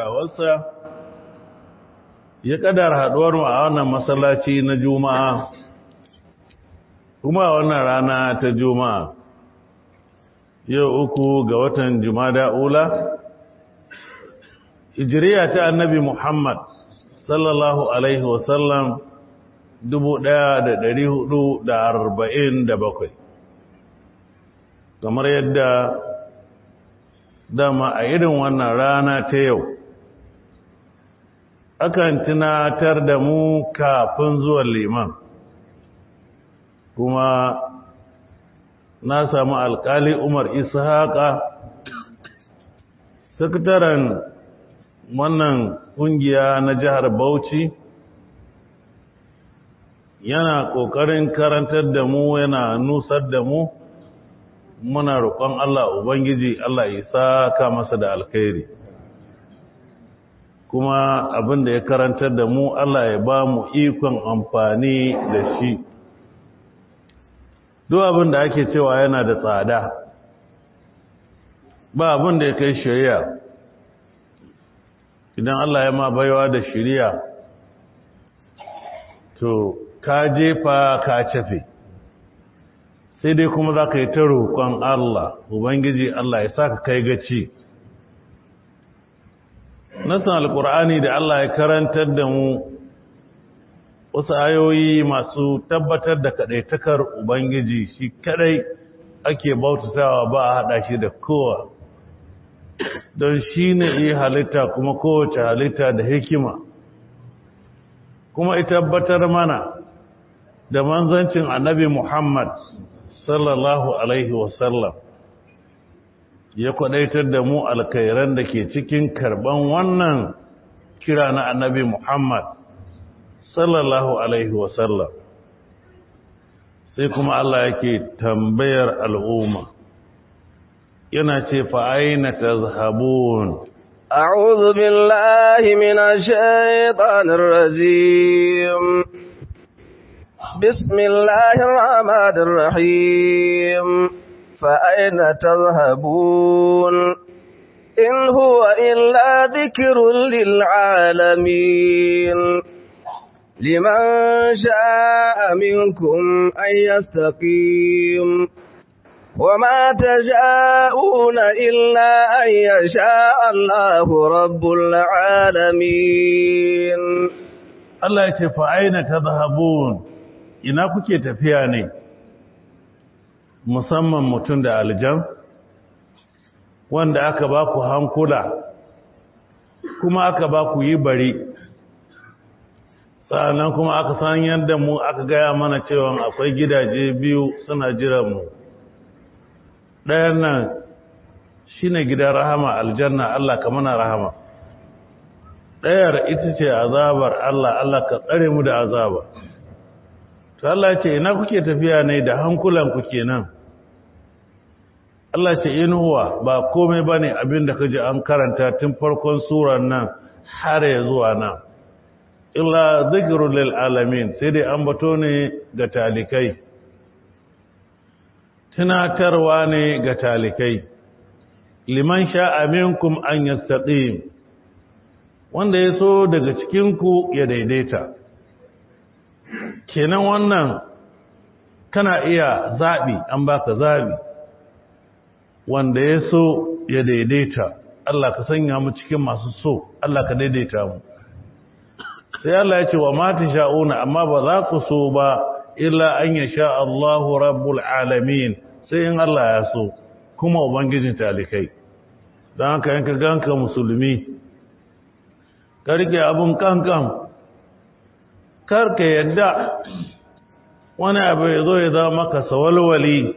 iyawarsa ya kadar haduwar mu a wannan masallaci na Juma'a kuma wannan rana ta Juma'a yau 3 ga watan Jumada Ula hijriya ta Annabi Muhammad sallallahu alaihi wasallam 1447 kamar yadda dama a irin wannan rana ta yau akan tunatar da mu kafin zuwan liman kuma na samu alkali Umar Ishaqa sakataren wannan kungiya na jihar Bauchi yana kokarin karantar da mu yana nusar da mu muna roƙon Allah Ubangiji Allah ya saka masa da alkhairi kuma abin da ya karantar da mu Allah ya ba mu ikon amfani da shi duk abin da ake cewa yana da tsada ba abin da ya kai shari'a idan Allah ya ma baiwa da shari'a to ka jefa ka cafe sai dai kuma za ka yi ta roƙon Allah Ubangiji Allah ya sa ka kai gaci nasan alƙur'ani da Allah ya karantar da mu wasu ayoyi masu tabbatar da kaɗaitakar Ubangiji shi kaɗai ake bautatawa ba a haɗa shi da kowa don shi ne iya halitta kuma kowace halitta da hikima kuma ita tabbatar mana da manzancin annabi Muhammad sallallahu alaihi wasallam ya kwadaitar da mu alkhairan da ke cikin karban wannan kira na annabi Muhammad sallallahu alaihi wasallam sai kuma Allah yake tambayar al'umma yana ce fa aina tazhabun a'udhu billahi minash shaitanir rajim بسم الله الرحمن الرحيم فأين تذهبون إن هو إلا ذكر للعالمين لمن شاء منكم أن يستقيم وما تشاءون إلا أن يشاء الله رب العالمين الله يقول فأين تذهبون ina kuke tafiya ne musamman mutum da aljan wanda aka ba ku hankula kuma aka ba ku yi bari sannan kuma aka san yadda mu aka gaya mana cewa akwai gidaje biyu suna jiran mu ɗayan nan shine gidan rahama aljanna Allah ka mana rahama ɗayar ita ce azabar Allah ka tsare mu da azaba Allah ce ina kuke tafiya ne da hankulanku kenan Allah ce in huwa ba komai bane abinda kaje an karanta tun farkon surar nan har ya zuwa nan illa zikrul lil alamin sai dai ambato ne ga talikai tunatarwa ne ga talikai liman sha'a minkum an yastaqim wanda yaso daga cikin ku ya daidaita kenan wannan kana iya zaɓi an baka zaɓi wanda ya so ya daidaita Allah ka sanya mu cikin masu so Allah ka daidaita mu sai Allah ya ce wa ma sha'una amma ba za ku so ba illa an yasha Allahu rabbul alamin sai in Allah ya so kuma ubangijin talikai dan haka yanka ganka musulmi ka rike abun kankan karka yadda wani abu ya zo ya zama maka sawalwali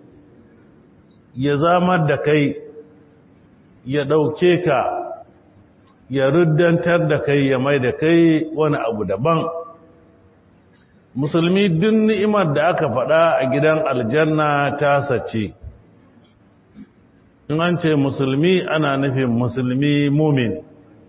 ya zama da kai ya ɗauke ka ya ruddantar da kai ya mai da kai wani abu daban musulmi duk ni'imar da aka faɗa a gidan aljanna ta sace in an ce musulmi ana nufin musulmi mumin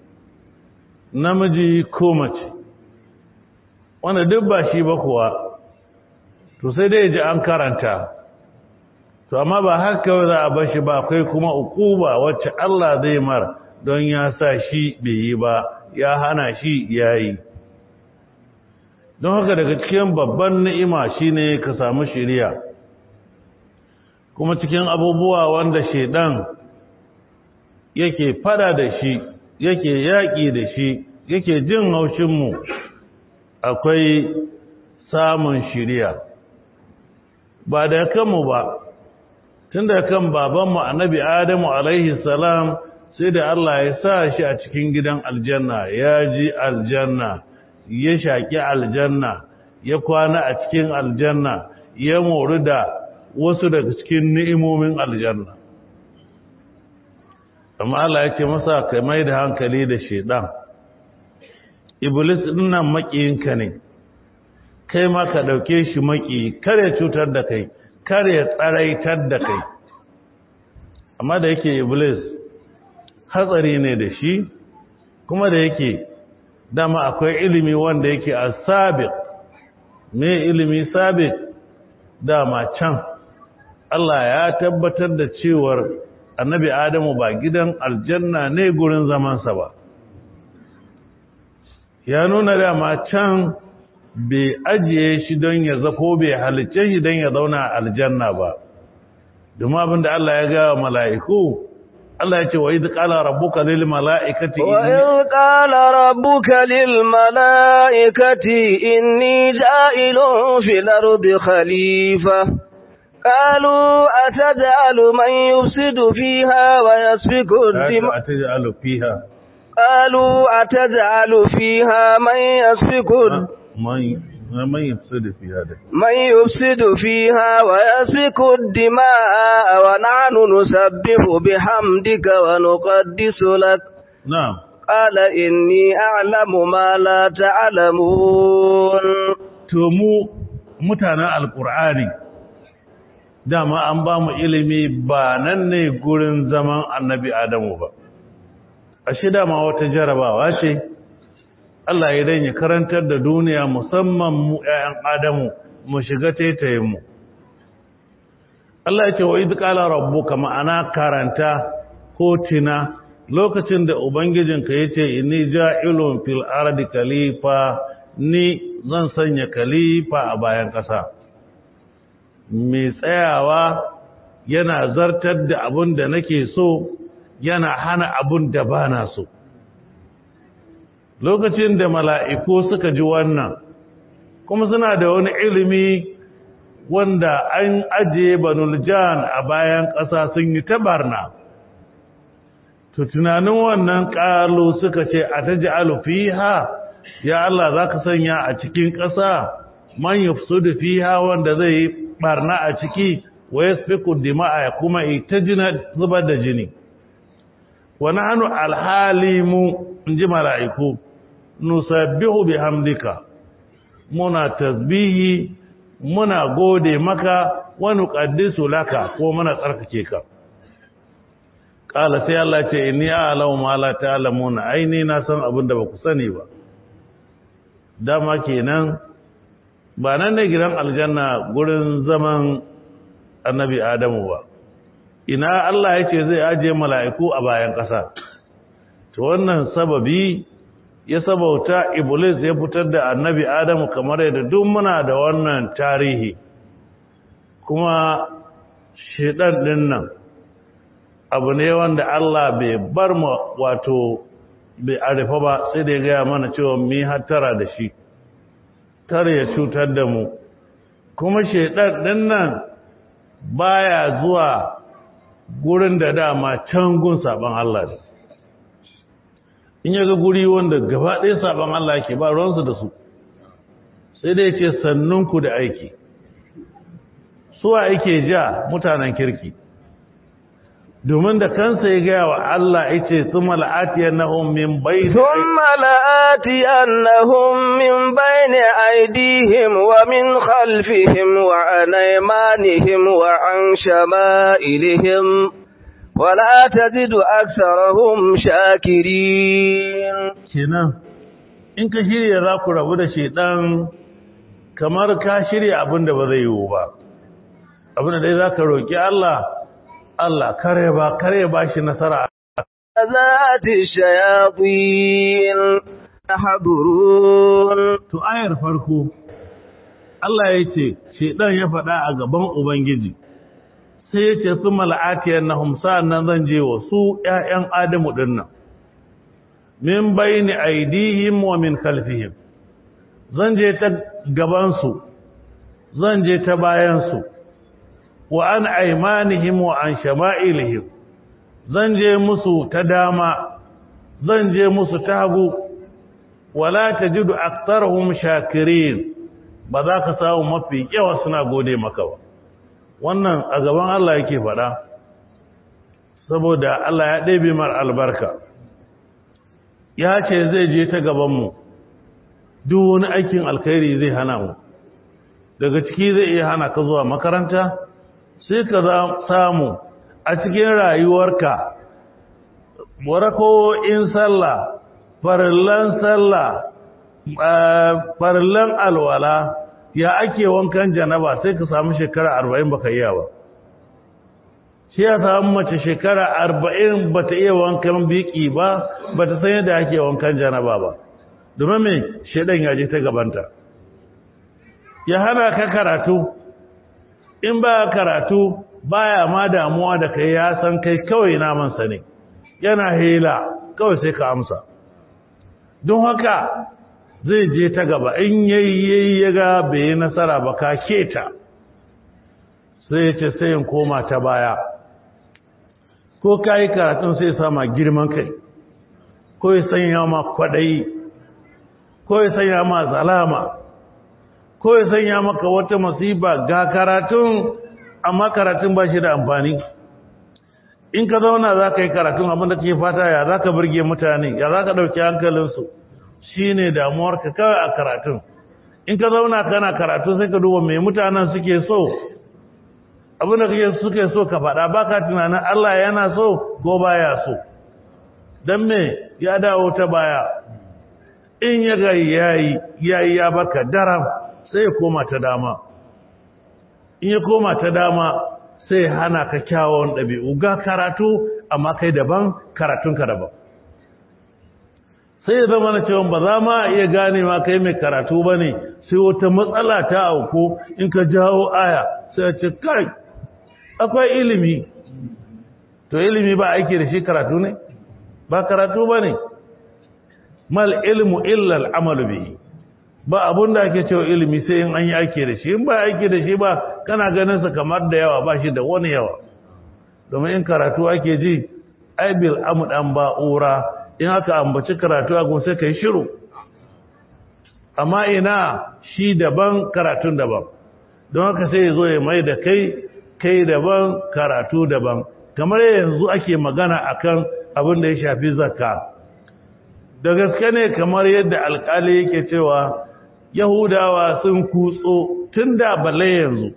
namiji ko mace wanda duk ba shi ba kuwa to sai dai ji an karanta to amma ba haka za a bar shi ba akwai kuma ukuba wacce Allah zai mar don ya sa shi bai yi ba ya hana shi yayi don haka daga cikin babban ni'ima shine ka samu shiriya kuma cikin abubuwa wanda shedan yake fada da shi yake yaƙi da shi yake jin haushinmu akwai samun shiriya ba da kanmu ba tun da kan babanmu annabi adamu alaihi salam sai da Allah ya sa shi a cikin gidan aljanna ya ji aljanna ya shaƙi aljanna ya kwana a cikin aljanna ya mori da wasu daga cikin ni'imomin aljanna amma Allah ya ce masa kai mai da hankali da shedan iblis din nan makiyinka ne kai ma ka dauke shi maki kare cutar da kai kare tsaraitar da kai amma da yake iblis hatsari ne da shi kuma da yake dama akwai ilimi wanda yake as-sabiq me ilimi sabiq dama can Allah ya tabbatar da cewar annabi Adamu ba gidan aljanna ne gurin zamansa ba ya nuna dama can bai ajiye shi don ya zako bai halicce shi don ya zauna a aljanna ba domin abinda Allah ya ga mala'iku Allah ya ce wa idh qala rabbuka lil mala'ikati inni ja'ilun fil ardi khalifa قالوا أتجعل من يفسد فيها ويسفك الدماء قالوا أتجعل فيها من يسفك من يفسد فيها ويسفك الدماء ونحن نسبح بحمدك ونقدس لك نعم قال إني أعلم ما لا تعلمون تومو متانا القرآن dama an ba mu ilimi ba nan ne gurin zaman annabi Adamu ba ashe dama wata jarabawa ce Allah ya dan ya karantar da duniya musamman mu ƴaƴan Adamu mu shiga taitayen mu Allah ya ce wa idh qala rabbuka ma'ana karanta ko tina lokacin da ubangijinka yace inni ja'ilun fil ardi khalifa ni zan sanya khalifa a bayan ƙasa mai tsayawa yana zartar da abin da nake so yana hana abin da bana so lokacin da mala'iku suka ji wannan kuma suna da wani ilimi wanda an ajiye banul jan a bayan ƙasa sun yi tabarna to tunanin wannan ƙalu suka ce a ta ji'alu fiha ya Allah za ka sanya a cikin ƙasa man yufsudu fiha wanda zai yi barna a ciki wa yasfiku dima'a kuma ita jina zubar da jini wa nahnu alhalimu inji mala'iku nusabbihu bihamdika muna tasbihi muna gode maka wa nuqaddisu laka ko muna tsarkake ka qala sai Allah ce inni a'lamu ma la ta'lamuna aini na san abin da baku sani ba dama kenan ba nan ne gidan aljanna gurin zaman annabi Adamu ba ina Allah yake zai ajiye mala'iku a bayan ƙasa to wannan sababi ya sabauta iblis ya fitar da annabi Adamu kamar yadda duk muna da wannan tarihi kuma shedan din nan abu ne wanda Allah bai bar mu wato bai arifa ba sai da ya gaya mana cewa mu hattara da shi kar ya cutar da mu kuma shedan din nan baya zuwa gurin da dama can gun saban Allah ne in yaga guri wanda gaba ɗaya saban Allah yake ba ruwansu da su sai dai ce sannunku da aiki suwa yake ja mutanen kirki domin da kansa ya gaya wa Allah yace thumma la'atiyannahum min bayni aydihim wa min khalfihim wa an aymanihim wa an shama'ilihim wa la tajidu aktharahum shakirin kenan in ka shirya za ku rabu da shedan kamar ka shirya abin da ba zai yiwu ba abin da dai za ka roƙi Allah kare ba shi nasara ذات الشياطين يحضرون. To ayar farko Allah ya ce shedan ya faɗa a gaban Ubangiji sai ya ce su mala'atiyar na humsa nan zan je wa su ‘ya'yan Adamu ɗin nan min bayni aidihim wa min khalfihim, zan je ta gabansu zan je ta bayansu, wa an aimanihim wa an shama'ilihim, zan je musu ta dama zan je musu ta hagu, wala tajidu aktharahum shakirin, ba za ka samu mafi yawa suna gode maka ba. Wannan a gaban Allah yake faɗa saboda Allah ya ɗebe mar albarka, ya ce zai je ta gabanmu, duk wani aikin alkhairi zai hana mu, daga ciki zai iya hana ka zuwa makaranta, sai ka samu a cikin rayuwarka in sallah, farillan sallah, farillan alwala, ya ake wankan janaba, sai ka samu shekara 40 baka iya ba. Shi ya samu mace shekara 40 bata iya wankan biki ba, bata san yadda ake wankan janaba ba, domin me shedan ya je ta gabanta. Ya hana ka karatu, in ba karatu baya ma damuwa da kai, ya san kai kawai namansa ne, yana hela kawai sai ka amsa. Don haka zai je ta gaba, in yayi ya ga bai yi nasara ba ka keta, sai ya ce sai in koma ta baya, ko ka yi karatun sai sama girman kai, ko ya sanya ma kwaɗayi, ko ya sanya ma zalama, ko ya sanya maka wata masiba ga karatun amma karatun ba shi da amfani. In ka zauna za ka yi karatun abinda ke fata ya za ka birge mutane, ya za ka ɗauki hankalinsu, shi ne damuwarka kawai a karatun. In ka zauna kana karatu sai ka duba mai mutanen suke so, abinda suke so ka faɗa, ba ka tunanin Allah yana so ko baya so, don me ya dawo ta baya. In ya ga yayi ya baka daram, sai ya koma ta dama. In ya koma ta dama sai hana ka kyawun ɗabi'u, ga karatu amma kai daban, karatunka daban. Sai ya zama na cewa ba za ma iya gane ma kai mai karatu ba ne, sai wata matsala ta auku, in ka jawo aya sai ya ce kai akwai ilimi. To ilimi ba aiki da shi karatu ne? Ba karatu ba ne. Mal ilmu illa al'amalu bihi, ba abun da ake cewa ilimi sai in an yi aiki da shi, in ba aiki da shi ba kana ganin sa kamar da yawa, ba shi da wani yawa. Domin in karatu ake ji aibil amudan ba'ura, in aka ambaci karatu a gun sai kai shiru, amma ina shi daban karatun daban. Don haka sai ya zo ya mai da kai daban karatu daban. Kamar yanzu ake magana akan abin da ya shafi zakka, da gaske ne kamar yadda alƙali yake cewa Yahudawa sun kutso tun da balle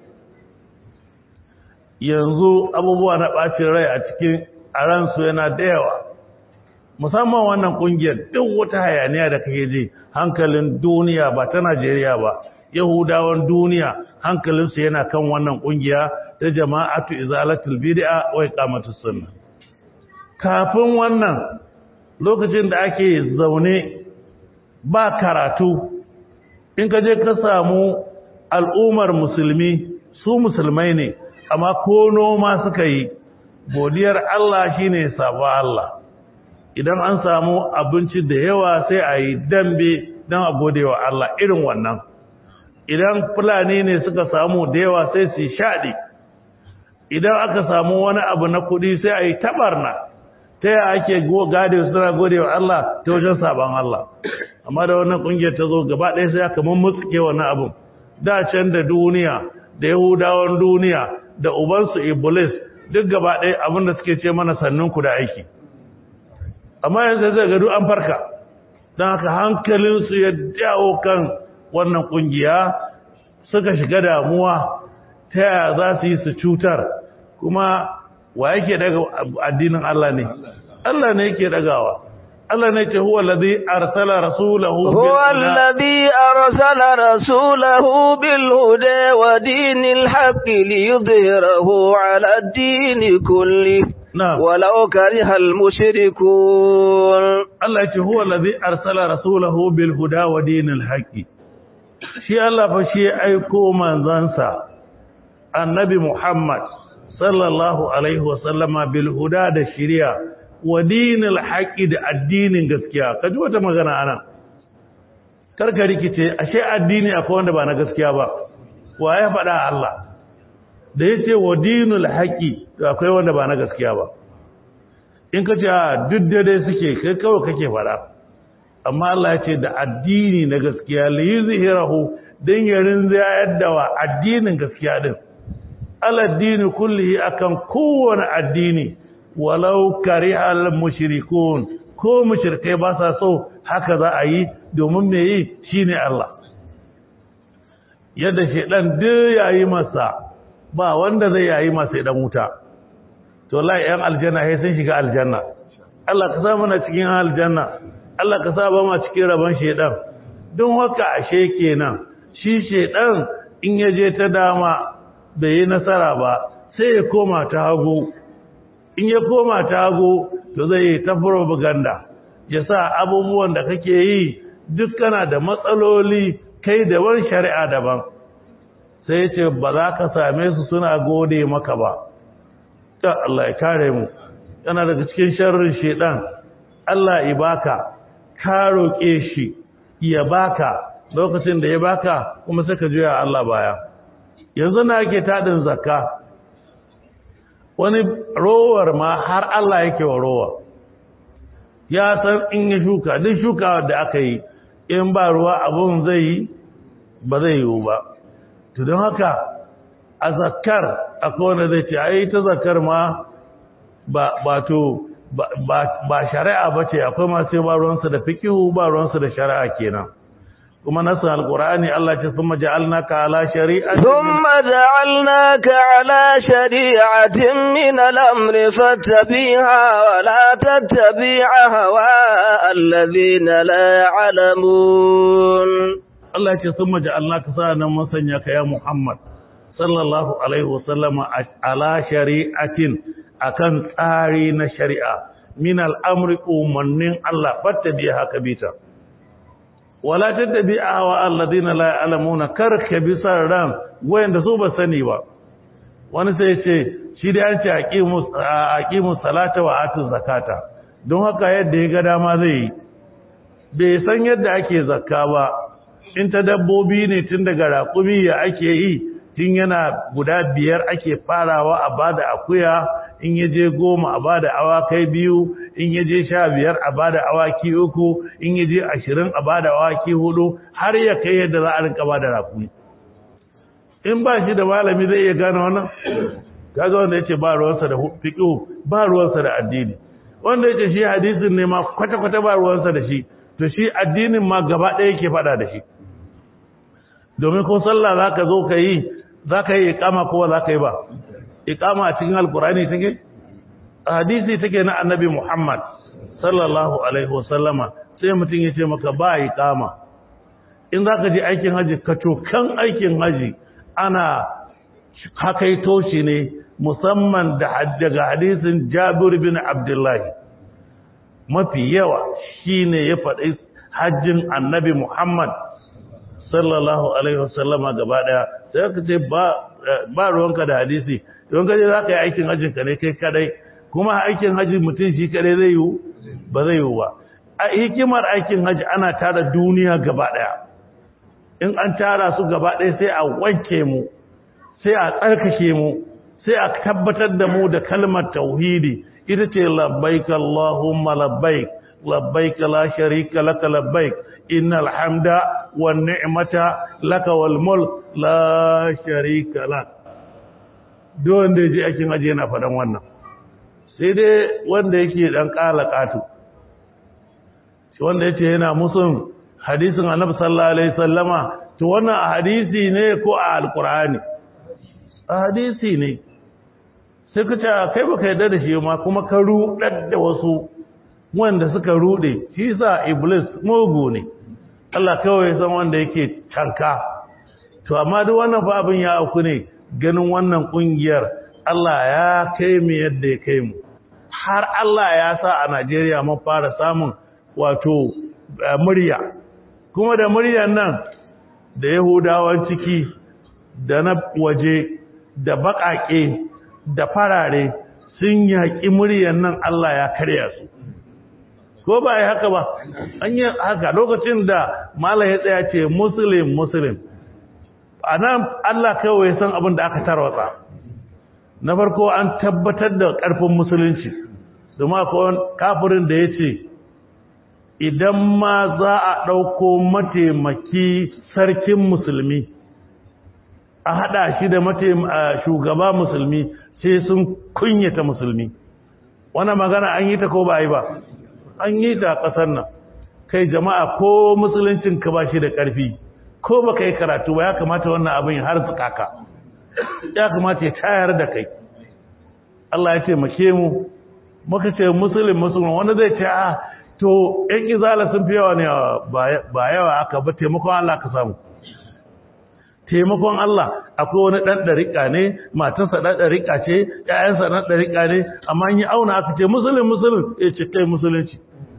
yanzu abubuwa na ɓacin rai a cikin aransu yana da yawa, musamman wannan ƙungiyar. Duk wata hayaniya da kake ji, hankalin duniya ba ta Najeriya ba, Yahudawan duniya hankalinsu yana kan wannan ƙungiya ta jama'atu izalatul bid'a wa iqamatus sunnah. Kafin wannan, lokacin da ake zaune ba karatu, in ka je ka samu al'ummar musulmi, su musulmai ne amma ko noma suka yi, godiyar Allah shine saba Allah. Idan an samu abinci da yawa sai a yi dambe don a gode wa Allah irin wannan. Idan fulani ne suka samu da yawa sai su shaɗi. Idan aka samu wani abu na kuɗi sai a yi tabarna. Ta yi ake gade suna gode wa Allah ta wajen saban Allah. Amma da wannan ƙungiyar ta zo gaba ɗaya sai aka mummutsuke wannan abin. Da can da duniya, da Yahudawan duniya, da ubansu Iblis, duk gaba ɗaya abin da suke ce mana sannunku da aiki. Amma yanzu zai gado an farka, don haka hankalinsu ya dawo kan wannan ƙungiya, suka shiga damuwa ta yaya za su yi su cutar. Kuma wa yake daga addinin Allah ne? Allah ne yake dagawa. Allah ne ce huwa alladhi arsala rasulahu bil huda wa dinil haqqi liyudhhirahu ala ad-din kulli na'am ولو كره المشركون. Allah ce huwa allazi arsala rasulahu bil huda wa dinil haqqi shi Allah fa shi aiko manzansa annabi Muhammad sallallahu alaihi wa sallama bil huda da shari'a wa dinil haqqi da addinin gaskiya kaji wata magana anan karka rikice ashe addini akwai wanda ba na gaskiya ba wa ya faɗa Allah da yace wa dinil haqqi to akwai wanda ba na gaskiya ba in ka ce duk daidai suke kai kawai kake fara amma Allah ya ce da addini na gaskiya la yuzhirahu dan yarin zayar da wa addinin gaskiya din aladdini kullihi akan kowane addini walau karihal mushrikun ko mushrikai ba sa so haka za a yi domin me yi shine Allah yadda shedan duk yayi masa ba wanda zai yayi masa idan wuta to wallahi yan aljanna sai sun shiga aljanna Allah ka sa mana cikin aljanna Allah ka sa ba mu cikin rabon shedan don haka ashe kenan shi shedan in yaje ta dama bai yi nasara ba sai ya koma ta hagu in ya koma ta hagu to zai yi ta propaganda ya sa abubuwan da kake yi duk kana da matsaloli kai da wani shari'a daban sai ya ce ba za ka same su suna gode maka ba ta Allah ya kare mu yana daga cikin sharrin shedan Allah ya baka ka roke shi ya baka lokacin da ya baka kuma sai ka juya Allah baya yanzu na yake tadin zakka wani rowar ma har Allah yake wa rowa ya san in ya shuka duk shuka da aka yi in ba ruwa abun zai yi ba zai yi ba to don haka a zakkar akwai wanda zai ce ai ta zakkar ma ba shari'a ba ce akwai masu ba ruwansu da fikihu ba ruwansu da shari'a kenan kuma nasu alqur'ani Allah ce thumma ja'alnaka ala shari'atin min al-amri fattabi'ha wa la tattabi' hawa alladhina la ya'lamun. Allah ce thumma ja'alnaka sa'an mun sanya ka ya Muhammad sallallahu alaihi wasallama ala shari'atin akan tsari na shari'a min al-amri umannin Allah fattabi'ha kabita wala tattabi'a wa alladhina la ya'lamuna karka bisar ran wayanda su ba sani ba wani sai ce shi da an ce aqimus salata wa atuz zakata don haka yadda ya ga dama zai bai san yadda ake zakka ba in ta dabbobi ne tun daga raƙumi ya ake yi tun yana guda 5 ake farawa a bada akuya in yaje 10 a bada awakai 2 in yaje 15 a bada awaki 3 in yaje 20 a bada awaki 4 har ya kai yadda za a rinka bada raƙumi in ba shi da malami zai iya gane wannan kaga wanda yace ba ruwansa da fiqh ba ruwansa da addini wanda yace shi hadisin ne ma kwata-kwata ba ruwansa da shi to shi addinin ma gaba ɗaya yake fada da shi domin ko sallah zaka zo ka yi zaka yi iqama ko zaka yi ba iqama a cikin alqur'ani take hadisi take na annabi Muhammad sallallahu alaihi wasallama sai mutum yace maka ba iqama in zaka je aikin haji ka to kan aikin haji ana hakaito shi ne musamman daga hadisin Jabir bin Abdullah mafi yawa shine ya faɗi hajjin annabi Muhammad sallallahu alaihi wasallama gaba daya sai ka ce ba ruwanka da hadisi don kaje zaka yi aikin hajjin ka ne kai kadai kuma aikin haji mutum shi kadai zai yi ba zai yi ba a hikimar aikin haji ana tara duniya gaba daya in an tara su gaba daya sai a wanke mu sai a tsarkake mu sai a tabbatar da mu da kalmar tauhidi ita ce labbaik Allahumma labbaik labbaik la sharika laka labbaik innal hamda wan ni'mata laka wal mulk la sharika lak don da je akin aje yana fadan wannan sai dai wanda yake dan kala katu shi wanda yace yana musun hadisin Annabi sallallahu alaihi wasallama to wannan hadisi ne ko a alqur'ani hadisi ne sai ka ce kai baka yarda da shi ma kuma ka rudar da wasu wanda suka rude shi sa iblis mugu ne Allah kawai san wanda yake tanka to amma duk wannan fa abin ya auku ne ganin wannan kungiyar Allah ya kai mu yadda ya kai mu har Allah ya sa a Najeriya mun fara samun wato murya, kuma da muryan nan da Yahudawan ciki da na waje da baƙaƙe da farare sun yaƙi muryan nan, Allah ya karya su. Ko ba yi haka ba, an yi haka lokacin da Malam ya tsaya ce Muslim. A nan Allah kawai san abin da aka tarwatsa. Na farko an tabbatar da ƙarfin musulunci, domin akwai kafirin da ya ce, idan ma za a ɗauko mataimaki sarkin musulmi, a haɗa shi da shugaba musulmi, sai sun kunyata musulmi. Wannan magana an yi ta ko ba yi ba? An yi ta ƙasar nan. Kai jama'a, ko musuluncin ka ba shi da ƙarfi, ko ba ka yi karatu ba, ya kamata wannan abin har zukaka, ya kamata ya tayar da kai. Allah ya ce make mu, muka ce musulun, wanda zai ce to ‘yan izala sun fi yawa ne, ba yawa aka ba, taimakon Allah ka samu. Taimakon Allah, akwai wani ɗan ɗariƙa ne, matansa ɗan ɗariƙa ce, ‘ya'yansa ɗan ɗariƙa ne, amma yi auna aka ce musulun, ya ce kai musulunci.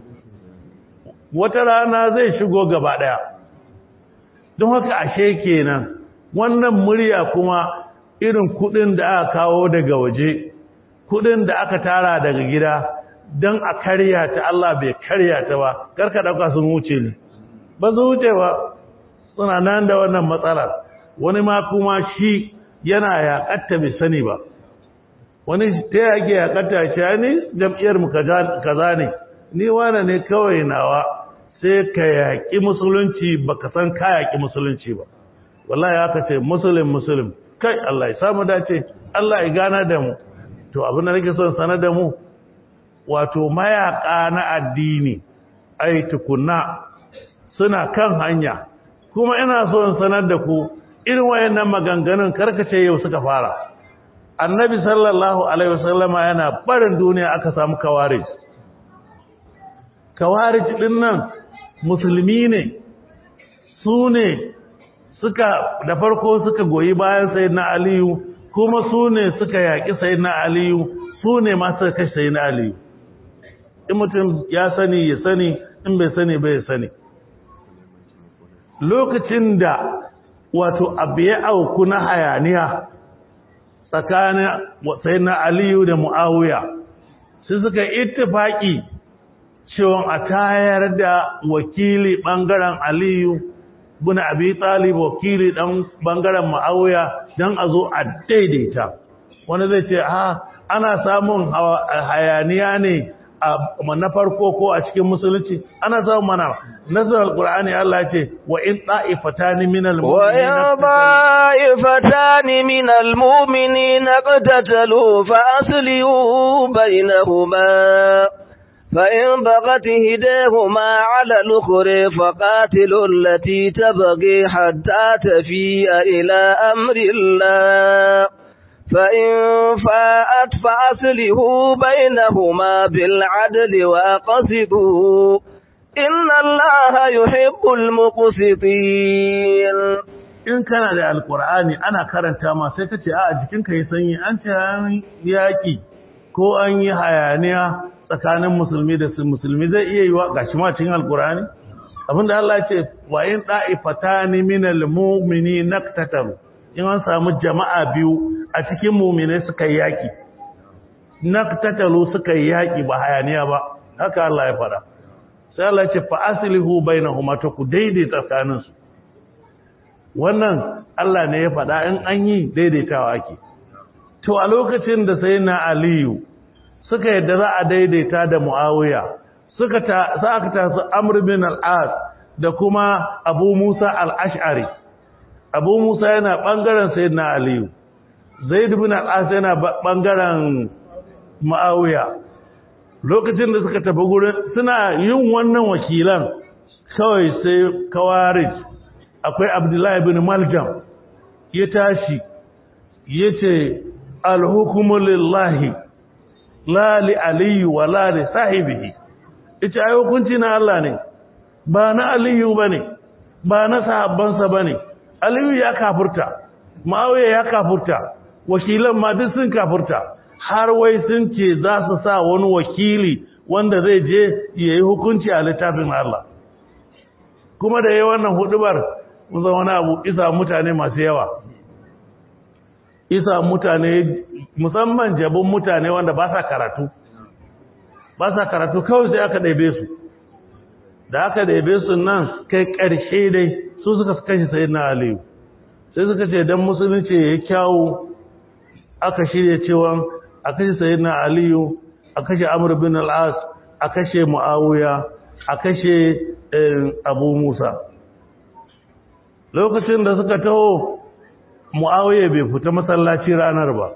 Wata rana zai shigo gaba ɗaya. Don haka ashe kenan, wannan murya kuma irin kuɗin da aka kawo daga waje, kuɗin da aka tara daga gida, don a karya ta Allah bai karya ta ba, karka ɗauka sun wuce ne. Ba su wuce ba, suna nan da wannan matsalar. Wani ma kuma shi yana yaƙatta bai sani ba, wani ta yake yaƙatta shi ne jam'iyyarmu kaza ne, ni wane ne kawai nawa, sai ka yaƙi musulunci ba ka san ka yaƙi musulunci ba. Wallahi aka ce musulun, kai Allah ya samu dace, Allah ya gana da mu. To abin da nake son sanar da mu, wato mayaƙa na addini, ai tukunna suna kan hanya, kuma ina son sanar da ku irin wayannan maganganun karkace yau suka fara. Annabi sallallahu alaihi wasallama yana barin duniya aka samu kawarij. Kawarij din nan musulmi ne, su ne suka da farko suka goyi bayan sayyidina Aliyu, kuma su ne suka yaƙi sayyidina Aliyu, su ne ma suka kashe sayyidina Aliyu. In mutum ya sani ya sani, in bai sani bai sani. Lokacin da wato abu ya auku na hayaniya tsakanin sayyidina Aliyu da Muawiya, sai suka ittifaki cewa a tayar da wakili bangaren Aliyu bin Abi Talib, wakili dan bangaren Muawiya, dan a zo a daidaita. Wani zai ce ana samun hayaniya ne na farko ko a cikin musulunci, ana samun mana nasar alqur'ani. Allah ya ce wa in ta'ifatani minal mu'minina qatatalu fa aslihu bainahuma فإن بغت هداهما على الأخرى فقاتلوا التي تبغي حتى تفيء إلى أمر الله فإن فاءت فأصله بينهما بالعدل وأقسطوا إن الله يحب المقسطين. in kana da alkur'ani ana karanta ma sai kace a jikinka yi sanyi, an ce an yaki ko an yi hayaniya tsakanin musulmi da musulmi, zai iya yiwa gashi ma cikin alkur'ani abinda Allah ya ce wa in da'ifatani minal mu'minina naqtatalu, in an samu jama'a biyu a cikin mu'minai suka yaki, naqtatalu suka yaki ba hayaniya ba, haka Allah ya fada. Sai Allah ya ce fa aslihu bainahuma, to ku daidaita tsakaninsu. Wannan Allah ne ya fada, in an yi daidaitawa ake. To a lokacin da sayyidina Aliyu suka yadda za a daidaita da Muawiya, aka tasu Amr bin al-As da kuma Abu Musa al-Ash'ari. Abu Musa yana bangaren sayyidina Aliyu, Zaid bin al-As yana bangaren Muawiya. Lokacin da suka tafi gurin suna yin wannan wakilan, kawai sai kawarij, akwai Abdullahi bin Maljam ya tashi yace al-hukmu lillahi la li aliyu wa la li sahibihi. Ita ai hukunci na Allah ne, ba na Aliyu bane, ba na sahabbansa bane. Aliyu ya kafurta, Muawiya ya kafurta, wakilan ma duk sun kafurta, har wai sun ce za su sa wani wakili wanda zai je ya yi hukunci a littafin Allah. Kuma da yi wannan hudubar musa wani abu isa mutane masu yawa, isa mutane musamman jabin mutane wanda ba sa karatu kawai sai aka ɗaibe su, da aka ɗaibe su nan kai ƙarshe dai su suka kashe Sayyidina Aliyu, sai suka ce don musulunci ya kyawu aka shirya cewa a kashe Sayyidina Aliyu, a kashe Amr bin al-As, a kashe Muawiya, a kashe Abu Musa. Lokacin da suka taho Muawiya bai fita masallaci ranar ba,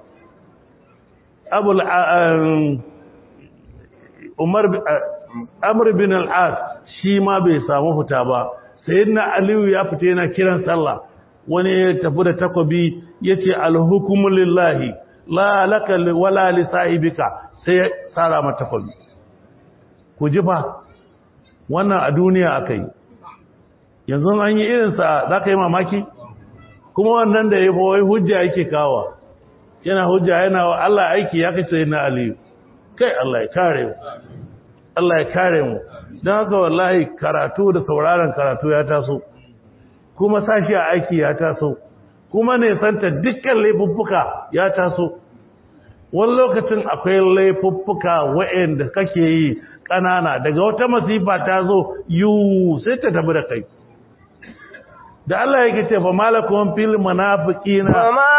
Amr bin al-As shi ma bai samu fita ba. Sayyidina Aliyu ya fita yana kiran sallah, wani ya tafi da takobi yace al-hukmu lillahi la laka wala li sahibika, sai ya tsara mata takobi. Ku ji fa wannan a duniya akai, yanzu an yi irin sa zaka yi mamaki. Kuma wannan da ya wai hujja yake kawa, yana hujja yana wa Allah aiki ya kace Sayyidina Aliyu. Kai Allah ya kare mu, Allah ya kare mu. Don haka wallahi karatu da sauraron karatu ya taso, kuma sashi a aiki ya taso, kuma ne santa dukkan laifuffuka ya taso. Wani lokacin akwai laifuffuka waɗanda kake yi ƙanana, daga wata masifa ta zo yiwu sai ta tafi da kai. Da Allah yake ce fa malakum fil munafiqina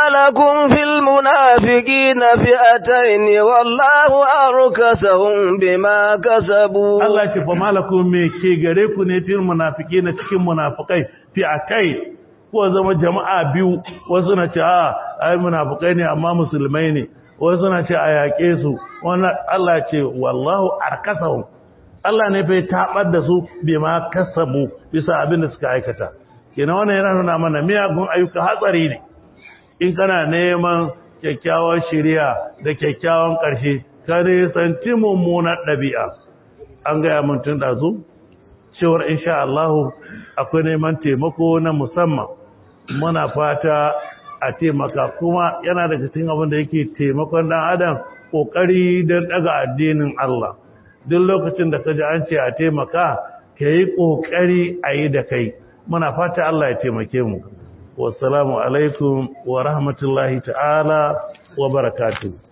fi'atayn wallahu arkasahum bima kasabu. Allah ce fa malakum me ke gare ku ne fil munafiqina cikin munafikai fi'atai, ko zama jama'a biyu, wasu na ce ai munafikai ne amma musulmai ne, wasu na ce a yaƙe su. Wannan Allah ce wallahu arkasahum, Allah ne bai tabar da su bima kasabu bisa abin da suka aikata. Kenan wannan yana nuna mana miyagun ayyuka hatsari ne. In kana neman kyakkyawar shiriya da kyakkyawan ƙarshe, ka nisanci mummunar ɗabi'a. An gaya mun tun ɗazu cewar insha Allah akwai neman taimako na musamman. Muna fata a taimaka, kuma yana daga cikin abin da yake taimakon ɗan adam ƙoƙari don ɗaga addinin Allah. Duk lokacin da ka ji an ce a taimaka, ka yi ƙoƙari a yi da kai. Muna fata Allah ya taimake mu. Wassalamu alaikum wa rahmatullahi ta'ala wa barakatuh.